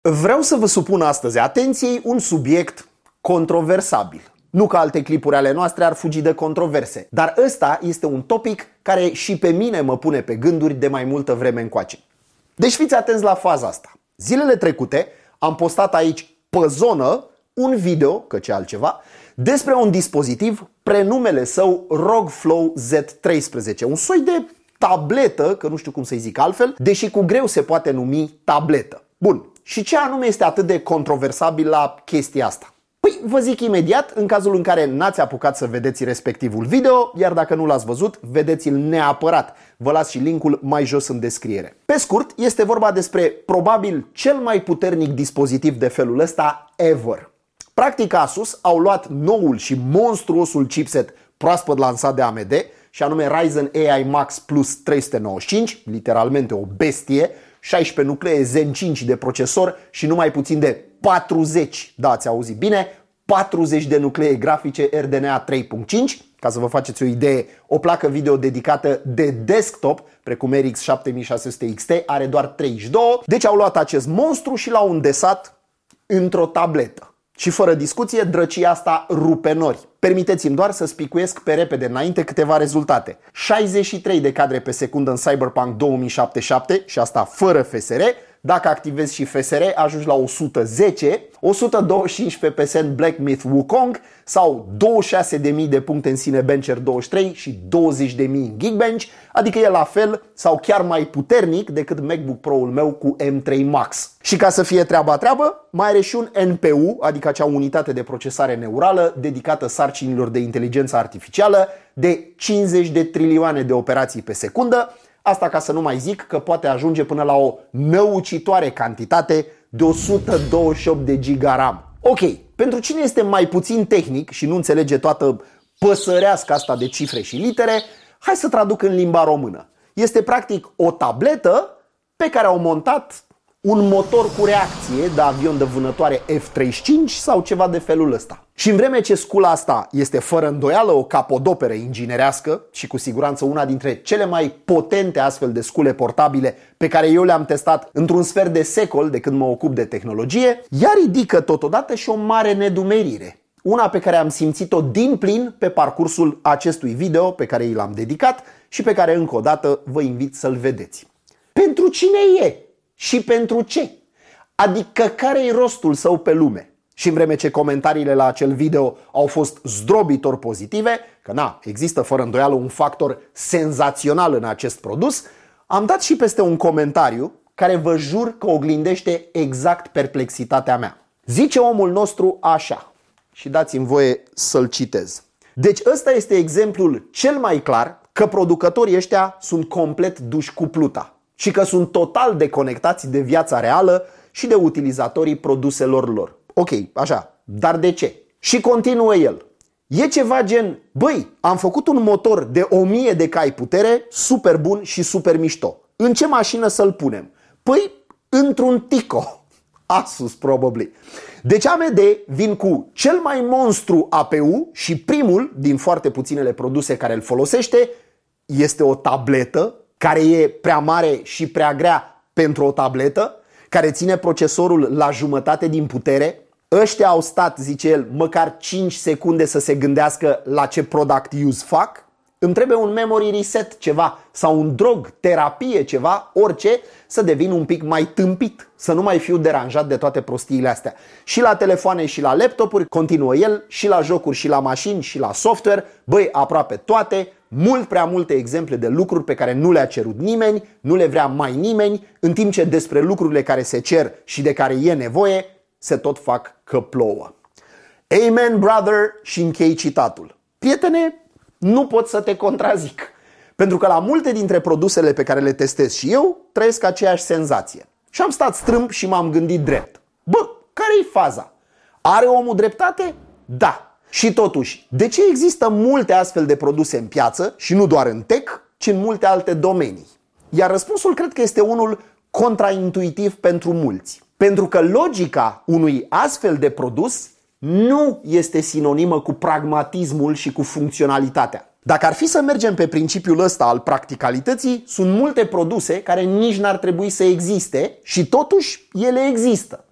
Vreau să vă supun astăzi atenției un subiect controversabil. Nu că alte clipuri ale noastre ar fugi de controverse, dar ăsta este un topic care și pe mine mă pune pe gânduri de mai multă vreme încoace. Deci fiți atenți la faza asta. Zilele trecute am postat aici pe zonă un video, că ce altceva, despre un dispozitiv, prenumele său ROG Flow Z13, un soi de tabletă, că nu știu cum să-i zic altfel, deși cu greu se poate numi tabletă. Bun. Și ce anume este atât de controversabil la chestia asta? Păi vă zic imediat, în cazul în care n-ați apucat să vedeți respectivul video, iar dacă nu l-ați văzut, vedeți-l neapărat. Vă las și linkul mai jos în descriere. Pe scurt, este vorba despre probabil cel mai puternic dispozitiv de felul ăsta ever. Practic Asus au luat noul și monstruosul chipset proaspăt lansat de AMD, și anume Ryzen AI Max Plus 395, literalmente o bestie, 16 nuclee Zen 5 de procesor și numai puțin de 40, da, ați auzit bine, 40 de nuclee grafice RDNA 3.5, ca să vă faceți o idee, o placă video dedicată de desktop, precum RX 7600 XT, are doar 32, deci au luat acest monstru și l-au îndesat într-o tabletă. Și fără discuție, drăcia asta rupe nori. Permiteți-mi doar să spicuiesc pe repede înainte câteva rezultate. 63 de cadre pe secundă în Cyberpunk 2077 și asta fără FSR. Dacă activezi și FSR, ajungi la 110, 125 FPS în Black Myth Wukong sau 26.000 de puncte în Cinebencher 23 și 20.000 în Geekbench, adică e la fel sau chiar mai puternic decât MacBook Pro-ul meu cu M3 Max. Și ca să fie treabă, mai are și un NPU, adică acea unitate de procesare neurală dedicată sarcinilor de inteligență artificială de 50 de trilioane de operații pe secundă. Asta ca să nu mai zic că poate ajunge până la o năucitoare cantitate de 128 de giga RAM. Ok, pentru cine este mai puțin tehnic și nu înțelege toată păsărească asta de cifre și litere, hai să traduc în limba română. Este practic o tabletă pe care au montat un motor cu reacție de avion de vânătoare F-35 sau ceva de felul ăsta. Și în vreme ce scula asta este fără îndoială o capodoperă inginerească și cu siguranță una dintre cele mai potente astfel de scule portabile pe care eu le-am testat într-un sfert de secol de când mă ocup de tehnologie, ea ridică totodată și o mare nedumerire. Una pe care am simțit-o din plin pe parcursul acestui video pe care i l-am dedicat și pe care încă o dată vă invit să-l vedeți. Pentru cine e? Și pentru ce? Adică care-i rostul său pe lume? Și în vreme ce comentariile la acel video au fost zdrobitor pozitive, că există fără îndoială un factor senzațional în acest produs, am dat și peste un comentariu care vă jur că oglindește exact perplexitatea mea. Zice omul nostru așa, și dați-mi voie să-l citez. Deci ăsta este exemplul cel mai clar că producătorii ăștia sunt complet duși cu pluta și că sunt total deconectați de viața reală și de utilizatorii produselor lor. Ok, așa, dar de ce? Și continuă el. E ceva gen, băi, am făcut un motor de 1000 de cai putere, super bun și super mișto. În ce mașină să-l punem? Păi, într-un Tico. Asus, probably. Deci AMD vin cu cel mai monstru APU și primul din foarte puținele produse care îl folosește este o tabletă care e prea mare și prea grea pentru o tabletă, care ține procesorul la jumătate din putere. Ăștia au stat, zice el, măcar 5 secunde să se gândească la ce product use fac. Îmi trebuie un memory reset ceva sau un drog, terapie ceva, orice, să devin un pic mai tâmpit, să nu mai fiu deranjat de toate prostiile astea. Și la telefoane și la laptopuri, continuă el, și la jocuri și la mașini și la software, băi, aproape toate, mult prea multe exemple de lucruri pe care nu le-a cerut nimeni, nu le vrea mai nimeni, în timp ce despre lucrurile care se cer și de care e nevoie, se tot fac că plouă. Amen, brother, și închei citatul. Prietene, nu pot să te contrazic, pentru că la multe dintre produsele pe care le testez și eu, trăiesc aceeași senzație. Și am stat strâmb și m-am gândit drept. Bă, care-i faza? Are omul dreptate? Da. Și totuși, de ce există multe astfel de produse în piață și nu doar în tech, ci în multe alte domenii? Iar răspunsul cred că este unul contraintuitiv pentru mulți. Pentru că logica unui astfel de produs nu este sinonimă cu pragmatismul și cu funcționalitatea. Dacă ar fi să mergem pe principiul ăsta al practicalității, sunt multe produse care nici n-ar trebui să existe și totuși ele există.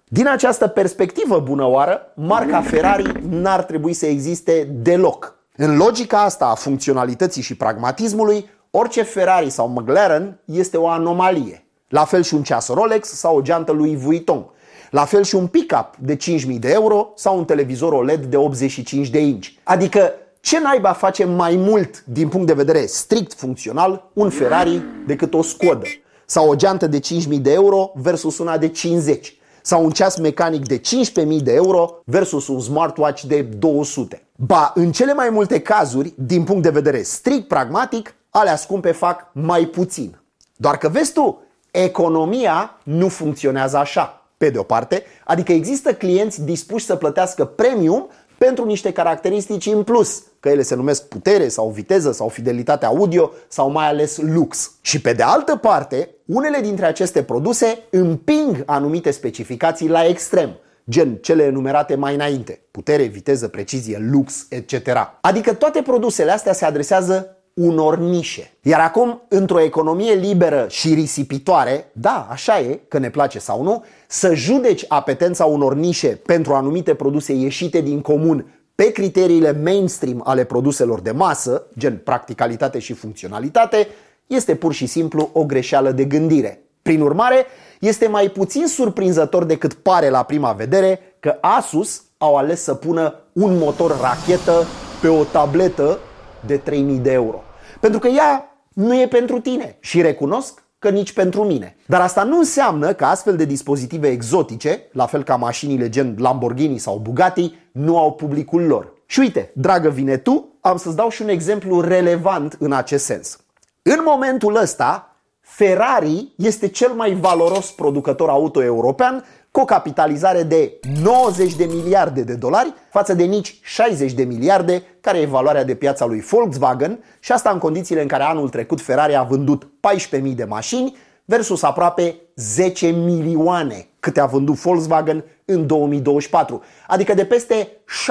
Din această perspectivă bunăoară, marca Ferrari n-ar trebui să existe deloc. În logica asta a funcționalității și pragmatismului, orice Ferrari sau McLaren este o anomalie. La fel și un ceas Rolex sau o geantă Louis Vuitton. La fel și un pick-up de 5.000 de euro sau un televizor OLED de 85 de inch. Adică ce naiba face mai mult din punct de vedere strict funcțional un Ferrari decât o Skodă? Sau o geantă de 5.000 de euro versus una de 50? Sau un ceas mecanic de 15.000 de euro versus un smartwatch de 200? Ba, în cele mai multe cazuri, din punct de vedere strict pragmatic, alea scumpe fac mai puțin. Doar că vezi tu, economia nu funcționează așa, pe de o parte, adică există clienți dispuși să plătească premium pentru niște caracteristici în plus, că ele se numesc putere sau viteză sau fidelitate audio sau mai ales lux. Și pe de altă parte, unele dintre aceste produse împing anumite specificații la extrem, gen cele enumerate mai înainte: putere, viteză, precizie, lux, etc. Adică toate produsele astea se adresează unor nișe. Iar acum, într-o economie liberă și risipitoare, da, așa e, că ne place sau nu, să judeci apetența unor nișe pentru anumite produse ieșite din comun pe criteriile mainstream ale produselor de masă, gen practicalitate și funcționalitate, este pur și simplu o greșeală de gândire. Prin urmare, este mai puțin surprinzător decât pare la prima vedere că Asus au ales să pună un motor rachetă pe o tabletă de 3.000 de euro. Pentru că ea nu e pentru tine și recunosc că nici pentru mine. Dar asta nu înseamnă că astfel de dispozitive exotice, la fel ca mașinile gen Lamborghini sau Bugatti, nu au publicul lor. Și uite, dragă vine tu, am să-ți dau și un exemplu relevant în acest sens. În momentul ăsta, Ferrari este cel mai valoros producător auto european, cu o capitalizare de 90 de miliarde de dolari față de nici 60 de miliarde, care e valoarea de piață a lui Volkswagen, și asta în condițiile în care anul trecut Ferrari a vândut 14.000 de mașini versus aproape 10 milioane câte a vândut Volkswagen în 2024, adică de peste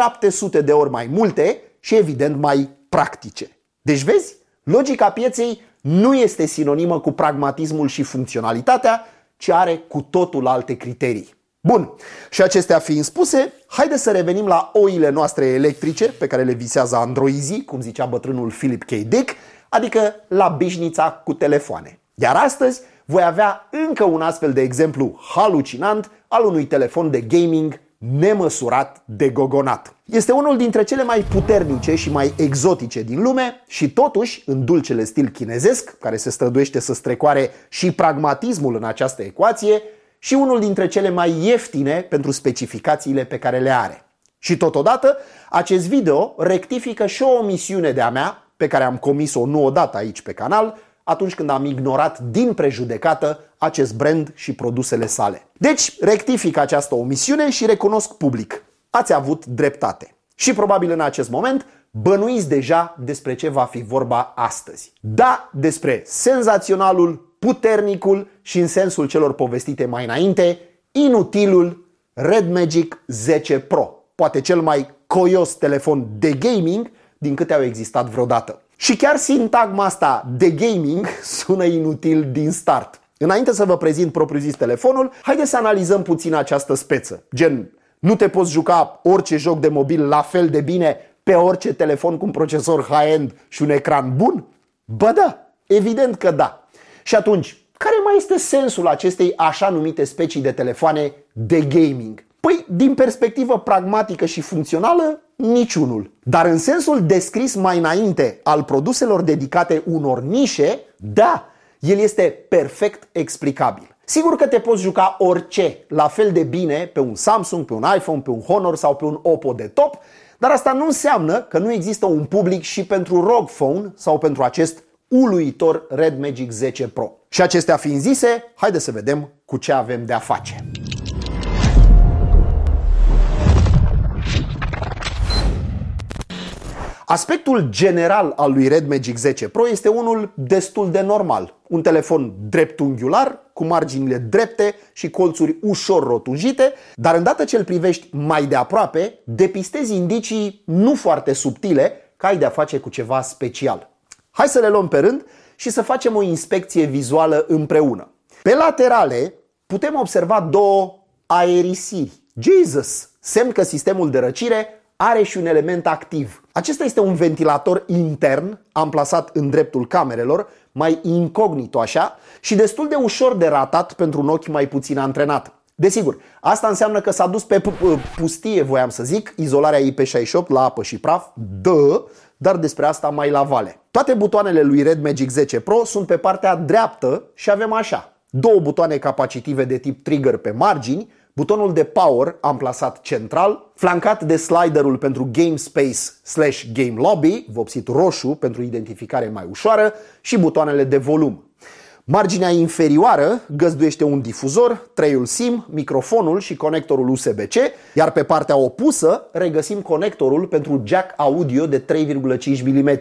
700 de ori mai multe și evident mai practice. Deci vezi, logica pieței nu este sinonimă cu pragmatismul și funcționalitatea, ci are cu totul alte criterii. Bun, și acestea fiind spuse, haide să revenim la oile noastre electrice pe care le visează androizii, cum zicea bătrânul Philip K. Dick, adică la bișnița cu telefoane. Iar astăzi voi avea încă un astfel de exemplu halucinant al unui telefon de gaming nemăsurat de gogonat. Este unul dintre cele mai puternice și mai exotice din lume și totuși, în dulcele stil chinezesc, care se străduiește să strecoare și pragmatismul în această ecuație, și unul dintre cele mai ieftine pentru specificațiile pe care le are. Și totodată, acest video rectifică și o omisiune de-a mea, pe care am comis-o nu odată aici pe canal, atunci când am ignorat din prejudecată acest brand și produsele sale. Deci, rectific această omisiune și recunosc public: ați avut dreptate. Și probabil în acest moment bănuiți deja despre ce va fi vorba astăzi. Da, despre senzaționalul, puternicul și, în sensul celor povestite mai înainte, inutilul Red Magic 10 Pro, poate cel mai coios telefon de gaming din câte au existat vreodată. Și chiar sintagma asta de gaming sună inutil din start. Înainte să vă prezint propriu-zis telefonul, haideți să analizăm puțin această speță. Gen, nu te poți juca orice joc de mobil la fel de bine pe orice telefon cu un procesor high-end și un ecran bun? Bă da, evident că da. Și atunci, care mai este sensul acestei așa numite specii de telefoane de gaming? Păi, din perspectivă pragmatică și funcțională, niciunul. Dar în sensul descris mai înainte al produselor dedicate unor nișe, da, el este perfect explicabil. Sigur că te poți juca orice la fel de bine pe un Samsung, pe un iPhone, pe un Honor sau pe un Oppo de top, dar asta nu înseamnă că nu există un public și pentru ROG Phone sau pentru acest uluitor Red Magic 10 Pro. Și acestea fiind zise, haide să vedem cu ce avem de a face. Aspectul general al lui Red Magic 10 Pro este unul destul de normal. Un telefon dreptunghiular, cu marginile drepte și colțuri ușor rotunjite, dar îndată ce îl privești mai de aproape, depistezi indicii nu foarte subtile că ai de-a face cu ceva special. Hai să le luăm pe rând și să facem o inspecție vizuală împreună. Pe laterale putem observa două aerisiri. Jesus! Semn că sistemul de răcire are și un element activ. Acesta este un ventilator intern amplasat în dreptul camerelor, mai incognito așa, și destul de ușor de ratat pentru un ochi mai puțin antrenat. Desigur, asta înseamnă că s-a dus pe pustie, voiam să zic, izolarea IP68 la apă și praf, dar despre asta mai la vale. Toate butoanele lui Red Magic 10 Pro sunt pe partea dreaptă și avem așa: două butoane capacitive de tip trigger pe margini, butonul de power amplasat central, flancat de sliderul pentru Game Space/Game Lobby, vopsit roșu pentru identificare mai ușoară, și butoanele de volum. Marginea inferioară găzduiește un difuzor, treiul SIM, microfonul și conectorul USB-C, iar pe partea opusă regăsim conectorul pentru jack audio de 3,5 mm.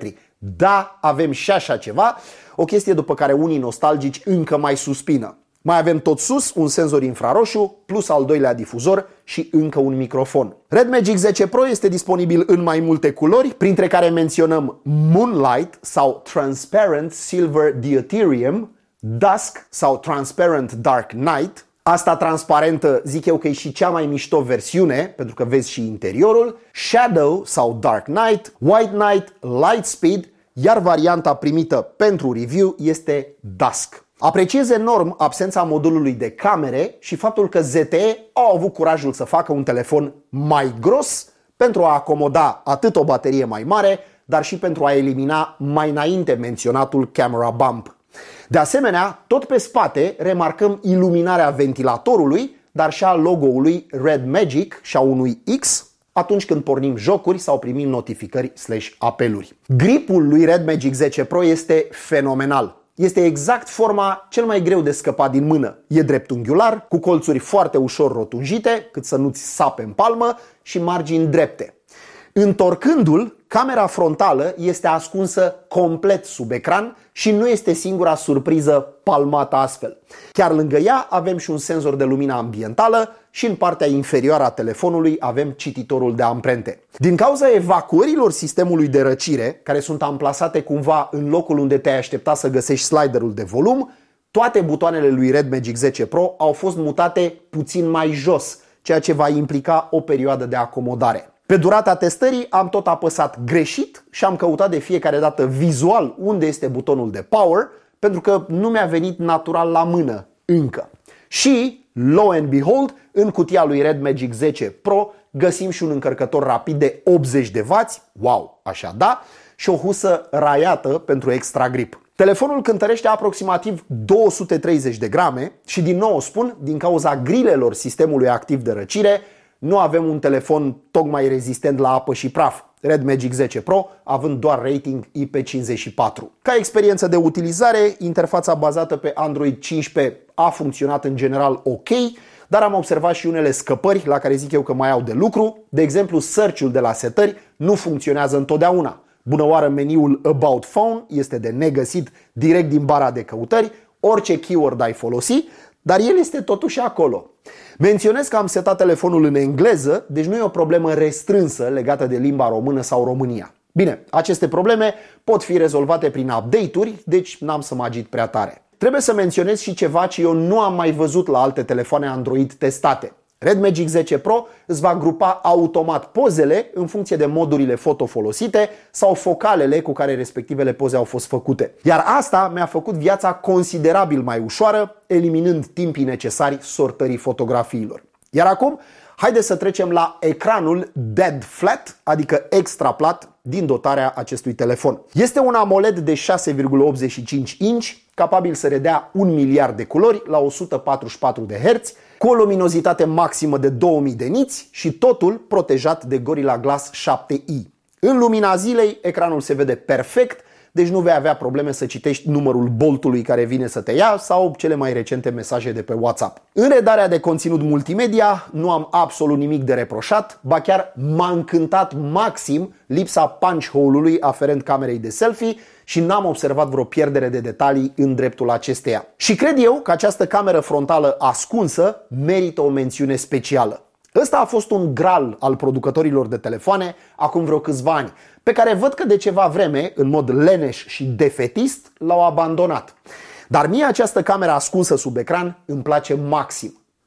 Da, avem și așa ceva, o chestie după care unii nostalgici încă mai suspină. Mai avem tot sus un senzor infraroșu, plus al doilea difuzor și încă un microfon. Red Magic 10 Pro este disponibil în mai multe culori, printre care menționăm Moonlight sau Transparent Silver Deuterium, Dusk sau Transparent Dark Night. Asta transparentă zic eu că e și cea mai mișto versiune, pentru că vezi și interiorul, Shadow sau Dark Night, White Night, Lightspeed, iar varianta primită pentru review este Dusk. Apreciez enorm absența modulului de camere și faptul că ZTE au avut curajul să facă un telefon mai gros pentru a acomoda atât o baterie mai mare, dar și pentru a elimina mai înainte menționatul camera bump. De asemenea, tot pe spate remarcăm iluminarea ventilatorului, dar și a logo-ului Red Magic și a unui X atunci când pornim jocuri sau primim notificări/apeluri. Gripul lui Red Magic 10 Pro este fenomenal. Este exact forma cel mai greu de scăpat din mână. E dreptunghiular, cu colțuri foarte ușor rotunjite, cât să nu-ți sape în palmă, și margini drepte. Întorcându-l, camera frontală este ascunsă complet sub ecran și nu este singura surpriză palmată astfel. Chiar lângă ea avem și un senzor de lumină ambientală și în partea inferioară a telefonului avem cititorul de amprente. Din cauza evacuărilor sistemului de răcire, care sunt amplasate cumva în locul unde te-ai aștepta să găsești sliderul de volum, toate butoanele lui Red Magic 10 Pro au fost mutate puțin mai jos, ceea ce va implica o perioadă de acomodare. Pe durata testării am tot apăsat greșit și am căutat de fiecare dată vizual unde este butonul de power, pentru că nu mi-a venit natural la mână încă. Și, lo and behold, în cutia lui Red Magic 10 Pro găsim și un încărcător rapid de 80W, wow, așa da, și o husă raiată pentru extra grip. Telefonul cântărește aproximativ 230 de grame și, din nou spun, din cauza grilelor sistemului activ de răcire, nu avem un telefon tocmai rezistent la apă și praf, Red Magic 10 Pro având doar rating IP54. Ca experiență de utilizare, interfața bazată pe Android 15 a funcționat în general ok, dar am observat și unele scăpări la care zic eu că mai au de lucru. De exemplu, search-ul de la setări nu funcționează întotdeauna. Bunăoară, meniul About Phone este de negăsit direct din bara de căutări, orice keyword ai folosi, dar el este totuși acolo. Menționez că am setat telefonul în engleză, deci nu e o problemă restrânsă legată de limba română sau România. Bine, aceste probleme pot fi rezolvate prin update-uri, deci n-am să mă agit prea tare. Trebuie să menționez și ceva ce eu nu am mai văzut la alte telefoane Android testate. Red Magic 10 Pro îți va grupa automat pozele în funcție de modurile foto folosite sau focalele cu care respectivele poze au fost făcute. Iar asta mi-a făcut viața considerabil mai ușoară, eliminând timpii necesari sortării fotografiilor. Iar acum, haideți să trecem la ecranul dead flat, adică extra plat, din dotarea acestui telefon. Este un AMOLED de 6,85 inch, capabil să redea 1 miliard de culori la 144 de Hz, cu o luminozitate maximă de 2000 de niți și totul protejat de Gorilla Glass 7i. În lumina zilei, ecranul se vede perfect, deci nu vei avea probleme să citești numărul Boltului care vine să te ia sau cele mai recente mesaje de pe WhatsApp. În redarea de conținut multimedia nu am absolut nimic de reproșat, ba chiar m-a încântat maxim lipsa punch hole-ului aferent camerei de selfie și n-am observat vreo pierdere de detalii în dreptul acesteia. Și cred eu că această cameră frontală ascunsă merită o mențiune specială. Ăsta a fost un gral al producătorilor de telefoane acum vreo câțiva ani, pe care văd că de ceva vreme, în mod leneș și defetist, l-au abandonat. Dar mie această cameră ascunsă sub ecran îmi place maxim.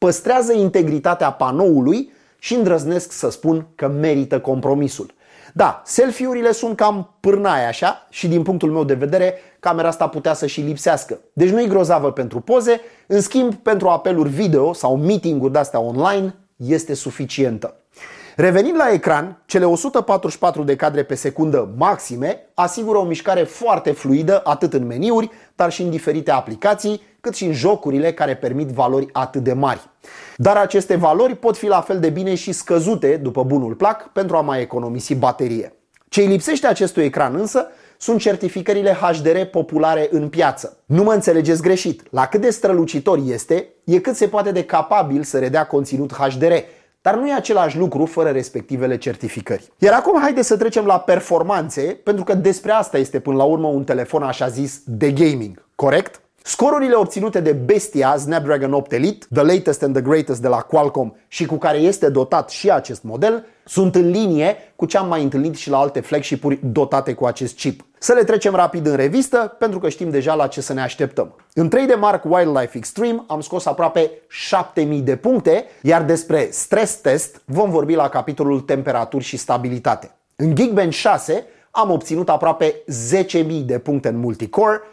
păstrează integritatea panoului și îndrăznesc să spun că merită compromisul. Da, selfie-urile sunt cam pârnaie așa și din punctul meu de vedere camera asta putea să și lipsească. Deci nu e grozavă pentru poze, în schimb pentru apeluri video sau meeting-uri de-astea online este suficientă. Revenind la ecran, cele 144 de cadre pe secundă maxime asigură o mișcare foarte fluidă atât în meniuri, dar și în diferite aplicații, cât și în jocurile care permit valori atât de mari. Dar aceste valori pot fi la fel de bine și scăzute după bunul plac pentru a mai economisi baterie. Ce îi lipsește acestui ecran însă sunt certificările HDR populare în piață. Nu mă înțelegeți greșit, la cât de strălucitor este, e cât se poate de capabil să redea conținut HDR, dar nu e același lucru fără respectivele certificări. Iar acum haideți să trecem la performanțe, pentru că despre asta este până la urmă un telefon așa zis de gaming, corect? Scorurile obținute de bestia Snapdragon 8 Elite, the latest and the greatest de la Qualcomm și cu care este dotat și acest model, sunt în linie cu ce am mai întâlnit și la alte flagship-uri dotate cu acest chip. Să le trecem rapid în revistă, pentru că știm deja la ce să ne așteptăm. În 3D Mark Wildlife Extreme am scos aproape 7000 de puncte, iar despre stress test vom vorbi la capitolul temperaturi și stabilitate. În Geekbench 6 am obținut aproape 10.000 de puncte în multicore,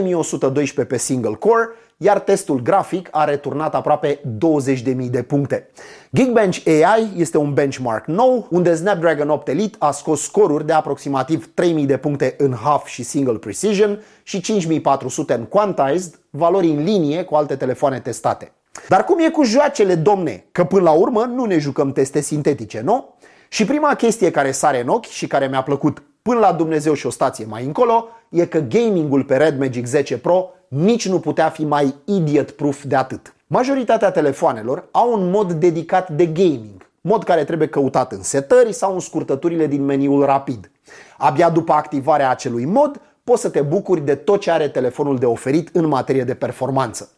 3112 pe single core, iar testul grafic a returnat aproape 20.000 de puncte. Geekbench AI este un benchmark nou, unde Snapdragon 8 Elite a scos scoruri de aproximativ 3000 de puncte în half și single precision și 5400 în quantized, valori în linie cu alte telefoane testate. Dar cum e cu joacele, domne? Că până la urmă nu ne jucăm teste sintetice, nu? Și prima chestie care sare în ochi și care mi-a plăcut până la Dumnezeu și o stație mai încolo e că gamingul pe Red Magic 10 Pro nici nu putea fi mai idiot-proof de atât. Majoritatea telefoanelor au un mod dedicat de gaming, mod care trebuie căutat în setări sau în scurtăturile din meniul rapid. Abia după activarea acelui mod poți să te bucuri de tot ce are telefonul de oferit în materie de performanță.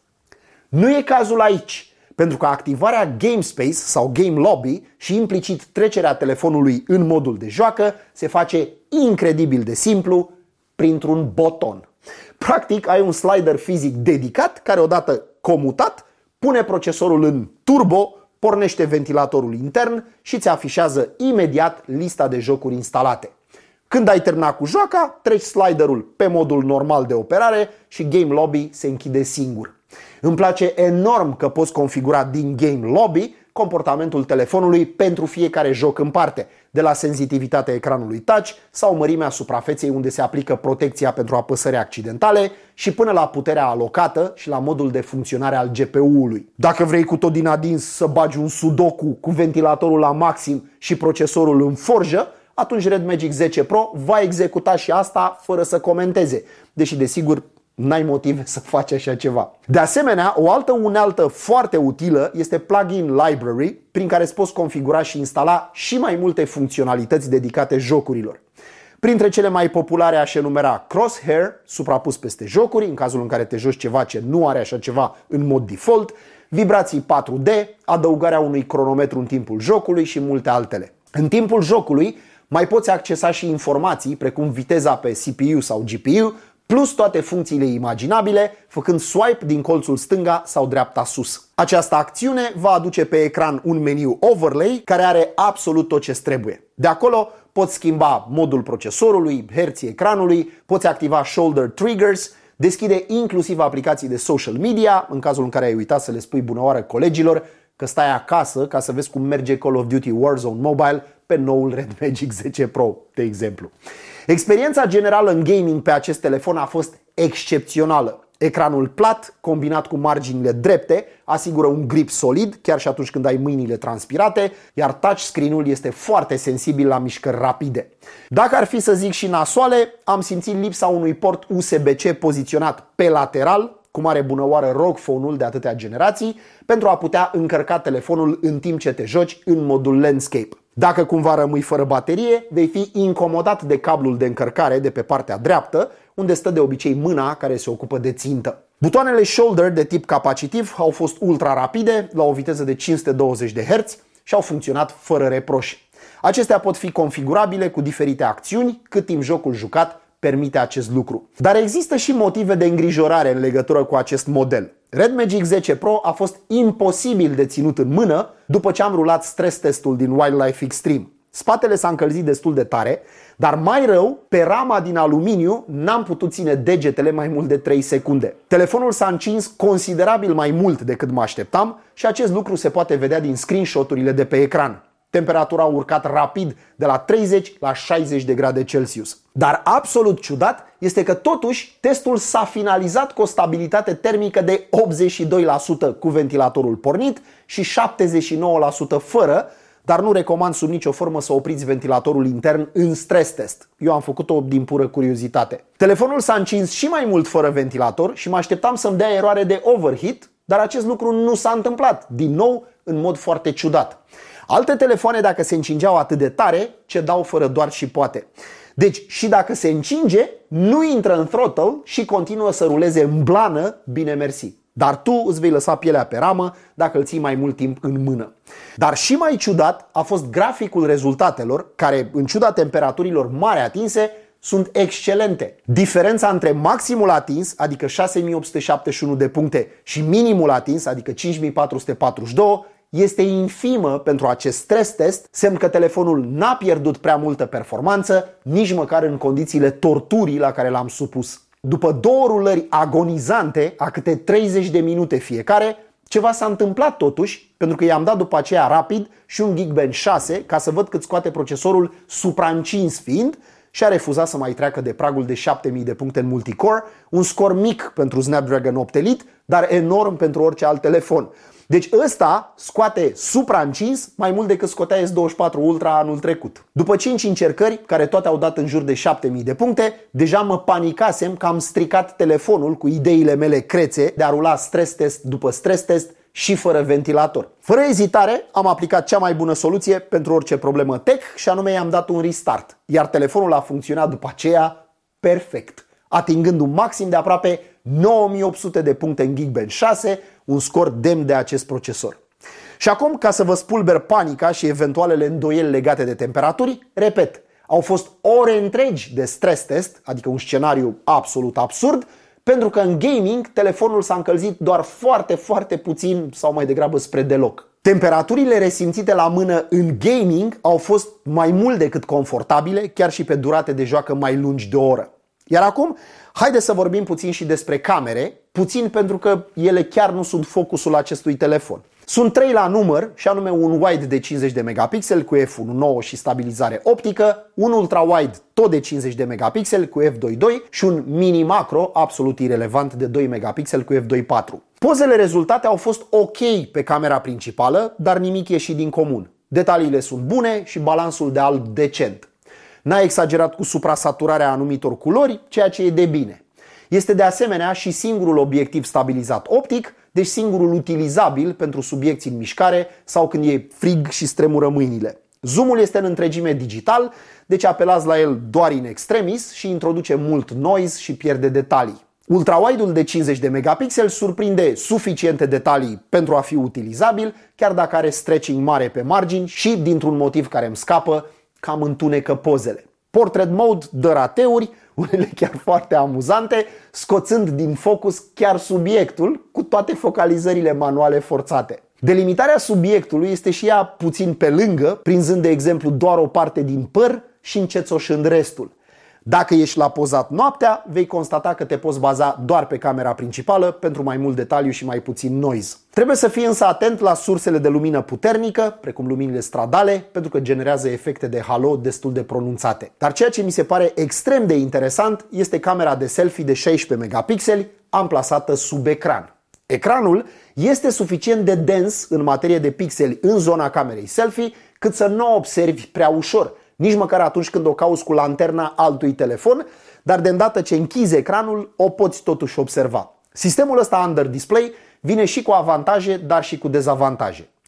Nu e cazul aici, pentru că activarea Game Space sau Game Lobby și implicit trecerea telefonului în modul de joacă se face incredibil de simplu printr-un buton. Practic ai un slider fizic dedicat care odată comutat pune procesorul în turbo, pornește ventilatorul intern și îți afișează imediat lista de jocuri instalate. Când ai terminat cu joaca, treci sliderul pe modul normal de operare și Game Lobby se închide singur. Îmi place enorm că poți configura din Game Lobby comportamentul telefonului pentru fiecare joc în parte, de la sensitivitatea ecranului touch sau mărimea suprafeței unde se aplică protecția pentru apăsări accidentale și până la puterea alocată și la modul de funcționare al GPU-ului. Dacă vrei cu tot din adins să bagi un sudoku cu ventilatorul la maxim și procesorul în forjă, atunci Red Magic 10 Pro va executa și asta fără să comenteze, deși desigur n-ai motive să faci așa ceva. De asemenea, o altă unealtă foarte utilă este Plugin Library, prin care îți poți configura și instala și mai multe funcționalități dedicate jocurilor. Printre cele mai populare aș enumera Crosshair, suprapus peste jocuri, în cazul în care te joci ceva ce nu are așa ceva în mod default, vibrații 4D, adăugarea unui cronometru în timpul jocului și multe altele. În timpul jocului mai poți accesa și informații precum viteza pe CPU sau GPU, plus toate funcțiile imaginabile, făcând swipe din colțul stânga sau dreapta sus. Această acțiune va aduce pe ecran un meniu overlay care are absolut tot ce trebuie. De acolo poți schimba modul procesorului, herții ecranului, poți activa shoulder triggers, deschide inclusiv aplicații de social media, în cazul în care ai uitat să le spui bună oară colegilor că stai acasă ca să vezi cum merge Call of Duty Warzone Mobile pe noul Red Magic 10 Pro, de exemplu. Experiența generală în gaming pe acest telefon a fost excepțională. Ecranul plat, combinat cu marginile drepte, asigură un grip solid, chiar și atunci când ai mâinile transpirate, iar touchscreen-ul este foarte sensibil la mișcări rapide. Dacă ar fi să zic și nasoale, am simțit lipsa unui port USB-C poziționat pe lateral, cum are bunăoară ROG Phone-ul de atâtea generații, pentru a putea încărca telefonul în timp ce te joci în modul landscape. Dacă cumva rămâi fără baterie, vei fi incomodat de cablul de încărcare de pe partea dreaptă, unde stă de obicei mâna care se ocupă de țintă. Butoanele shoulder de tip capacitiv au fost ultra rapide, la o viteză de 520 de Hz și au funcționat fără reproș. Acestea pot fi configurabile cu diferite acțiuni, cât timp jocul jucat permite acest lucru. Dar există și motive de îngrijorare în legătură cu acest model. Red Magic 10 Pro a fost imposibil de ținut în mână după ce am rulat stres testul din Wildlife Extreme. Spatele s-a încălzit destul de tare, dar mai rău, pe rama din aluminiu n-am putut ține degetele mai mult de 3 secunde. Telefonul s-a încins considerabil mai mult decât mă așteptam și acest lucru se poate vedea din screenshot-urile de pe ecran. Temperatura a urcat rapid de la 30 la 60 de grade Celsius. Dar absolut ciudat este că totuși testul s-a finalizat cu o stabilitate termică de 82% cu ventilatorul pornit și 79% fără, dar nu recomand sub nicio formă să opriți ventilatorul intern în stres test. Eu am făcut-o din pură curiozitate. Telefonul s-a încins și mai mult fără ventilator și mă așteptam să-mi dea eroare de overheat, dar acest lucru nu s-a întâmplat, din nou în mod foarte ciudat. Alte telefoane, dacă se încingeau atât de tare, cedau fără doar și poate. Deci și dacă se încinge, nu intră în throttle și continuă să ruleze în blană, bine mersi. Dar tu îți vei lăsa pielea pe ramă dacă îl ții mai mult timp în mână. Dar și mai ciudat a fost graficul rezultatelor, care în ciuda temperaturilor mari atinse, sunt excelente. Diferența între maximul atins, adică 6871 de puncte, și minimul atins, adică 5442, este infimă pentru acest stres test, semn că telefonul n-a pierdut prea multă performanță, nici măcar în condițiile torturii la care l-am supus. După 2 rulări agonizante, a câte 30 de minute fiecare, ceva s-a întâmplat totuși, pentru că i-am dat după aceea rapid și un Geekbench 6 ca să văd cât scoate procesorul supraîncins fiind, și a refuzat să mai treacă de pragul de 7000 de puncte în multicore, un scor mic pentru Snapdragon 8 Elite, dar enorm pentru orice alt telefon. Deci ăsta scoate supraîncins mai mult decât scotea S24 Ultra anul trecut. După 5 încercări, care toate au dat în jur de 7000 de puncte, deja mă panicasem că am stricat telefonul cu ideile mele crețe de a rula stres test după stres test și fără ventilator. Fără ezitare, am aplicat cea mai bună soluție pentru orice problemă tech și anume i-am dat un restart. Iar telefonul a funcționat după aceea perfect, atingând un maxim de aproape 9800 de puncte în Geekbench 6, un scor demn de acest procesor. Și acum, ca să vă spulber panica și eventualele îndoieli legate de temperaturi, repet, au fost ore întregi de stres test, adică un scenariu absolut absurd, pentru că în gaming telefonul s-a încălzit doar foarte puțin sau mai degrabă spre deloc. Temperaturile resimțite la mână în gaming au fost mai mult decât confortabile, chiar și pe durate de joacă mai lungi de o oră. Iar acum, haideți să vorbim puțin și despre camere, puțin pentru că ele chiar nu sunt focusul acestui telefon. Sunt 3 la număr, și anume un wide de 50 de megapixeli cu f1.9 și stabilizare optică, un ultra-wide tot de 50 de megapixeli cu f2.2 și un mini-macro absolut irelevant de 2 megapixeli cu f2.4. Pozele rezultate au fost ok pe camera principală, dar nimic ieșit din comun. Detaliile sunt bune și balansul de alb decent. N-a exagerat cu suprasaturarea anumitor culori, ceea ce e de bine. Este de asemenea și singurul obiectiv stabilizat optic, deci singurul utilizabil pentru subiecții în mișcare sau când e frig și stremură mâinile. Zoomul este în întregime digital, deci apelați la el doar in extremis și introduce mult noise și pierde detalii. Ultrawide-ul de 50 de megapixeli surprinde suficiente detalii pentru a fi utilizabil, chiar dacă are stretching mare pe margini și, dintr-un motiv care îmi scapă, cam întunecă pozele. Portrait mode dă rateuri, unele chiar foarte amuzante, scoțând din focus chiar subiectul cu toate focalizările manuale forțate. Delimitarea subiectului este și ea puțin pe lângă, prinzând de exemplu doar o parte din păr și încețoșând restul. Dacă ești la pozat noaptea, vei constata că te poți baza doar pe camera principală pentru mai mult detaliu și mai puțin noise. Trebuie să fii însă atent la sursele de lumină puternică, precum luminile stradale, pentru că generează efecte de halo destul de pronunțate. Dar ceea ce mi se pare extrem de interesant este camera de selfie de 16 megapixeli, amplasată sub ecran. Ecranul este suficient de dens în materie de pixeli în zona camerei selfie, cât să nu o observi prea ușor, nici măcar atunci când o cauți cu lanterna altui telefon, dar de îndată ce închizi ecranul, o poți totuși observa. Sistemul ăsta Under Display vine și cu avantaje, dar și cu dezavantaje.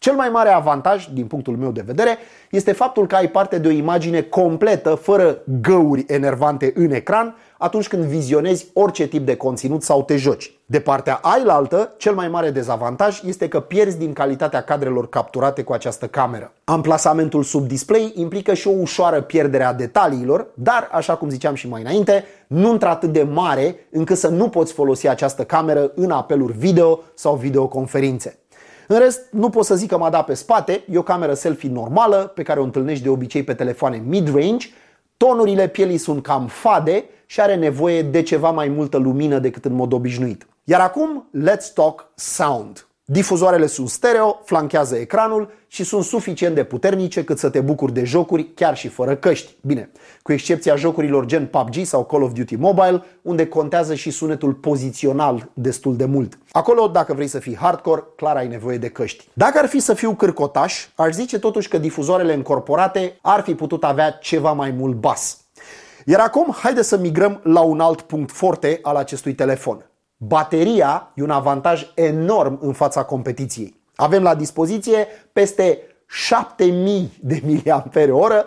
Cel mai mare avantaj, din punctul meu de vedere, este faptul că ai parte de o imagine completă, fără găuri enervante în ecran, atunci când vizionezi orice tip de conținut sau te joci. De partea ailaltă, cel mai mare dezavantaj este că pierzi din calitatea cadrelor capturate cu această cameră. Amplasamentul sub display implică și o ușoară pierdere a detaliilor, dar, așa cum ziceam și mai înainte, nu într-atât de mare încât să nu poți folosi această cameră în apeluri video sau videoconferințe. În rest, nu pot să zic că m-a dat pe spate, e o cameră selfie normală pe care o întâlnești de obicei pe telefoane mid-range, tonurile pielii sunt cam fade și are nevoie de ceva mai multă lumină decât în mod obișnuit. Iar acum, let's talk sound. Difuzoarele sunt stereo, flanchează ecranul și sunt suficient de puternice cât să te bucuri de jocuri chiar și fără căști. Bine, cu excepția jocurilor gen PUBG sau Call of Duty Mobile, unde contează și sunetul pozițional destul de mult. Acolo, dacă vrei să fii hardcore, clar ai nevoie de căști. Dacă ar fi să fiu cârcotaș, aș zice totuși că difuzoarele încorporate ar fi putut avea ceva mai mult bas. Iar acum, haide să migrăm la un alt punct forte al acestui telefon. Bateria e un avantaj enorm în fața competiției. Avem la dispoziție peste 7000 de mAh,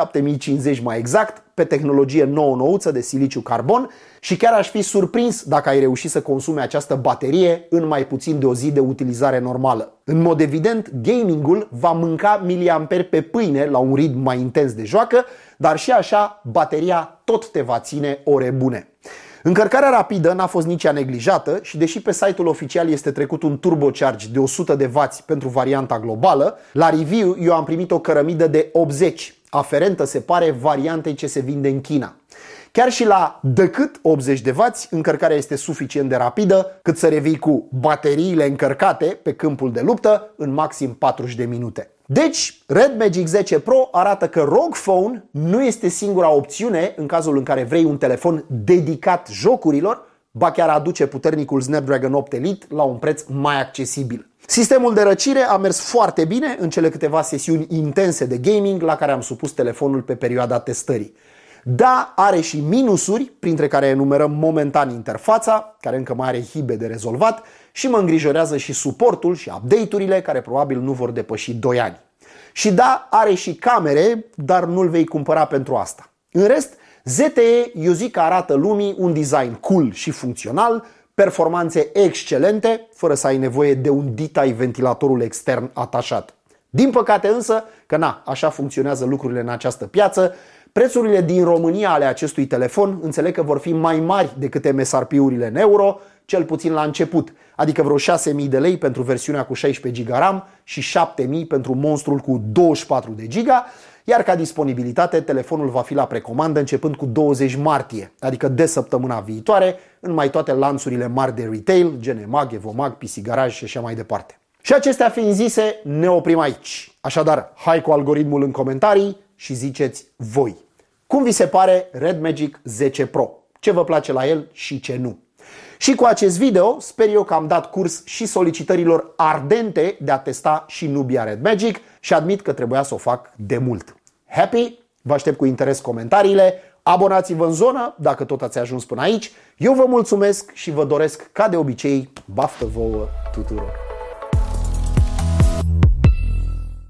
7050 mai exact, pe tehnologie nouă-nouță de siliciu carbon și chiar aș fi surprins dacă ai reușit să consumi această baterie în mai puțin de o zi de utilizare normală. În mod evident, gamingul va mânca miliamperi pe pâine la un ritm mai intens de joacă, dar și așa bateria tot te va ține ore bune. Încărcarea rapidă n-a fost nici ea neglijată și deși pe site-ul oficial este trecut un turbocharge de 100 de W pentru varianta globală, la review eu am primit o cărămidă de 80, aferentă se pare variantei ce se vinde în China. Chiar și la decât 80 de W, încărcarea este suficient de rapidă cât să revii cu bateriile încărcate pe câmpul de luptă în maxim 40 de minute. Deci, Red Magic 10 Pro arată că ROG Phone nu este singura opțiune în cazul în care vrei un telefon dedicat jocurilor, ba chiar aduce puternicul Snapdragon 8 Elite la un preț mai accesibil. Sistemul de răcire a mers foarte bine în cele câteva sesiuni intense de gaming la care am supus telefonul pe perioada testării. Da, are și minusuri, printre care enumerăm momentan interfața, care încă mai are hibe de rezolvat, și mă îngrijorează și suportul și update-urile, care probabil nu vor depăși 2 ani. Și da, are și camere, dar nu-l vei cumpăra pentru asta. În rest, ZTE eu zic că arată lumii un design cool și funcțional, performanțe excelente, fără să ai nevoie de un dita-i ventilatorul extern atașat. Din păcate însă, că așa funcționează lucrurile în această piață, prețurile din România ale acestui telefon înțeleg că vor fi mai mari decât MSRP-urile în euro, cel puțin la început, adică vreo 6.000 de lei pentru versiunea cu 16 GB RAM și 7.000 pentru monstrul cu 24 de GB, iar ca disponibilitate telefonul va fi la precomandă începând cu 20 martie, adică de săptămâna viitoare, în mai toate lanțurile mari de retail, gen EMAG, Evomag, PC Garage și așa mai departe. Și acestea fiind zise, ne oprim aici. Așadar, hai cu algoritmul în comentarii și ziceți voi. Cum vi se pare Red Magic 10 Pro? Ce vă place la el și ce nu? Și cu acest video sper eu că am dat curs și solicitărilor ardente de a testa și Nubia Red Magic și admit că trebuia să o fac de mult. Happy? Vă aștept cu interes comentariile, abonați-vă în zonă dacă tot ați ajuns până aici. Eu vă mulțumesc și vă doresc ca de obicei baftă vouă tuturor!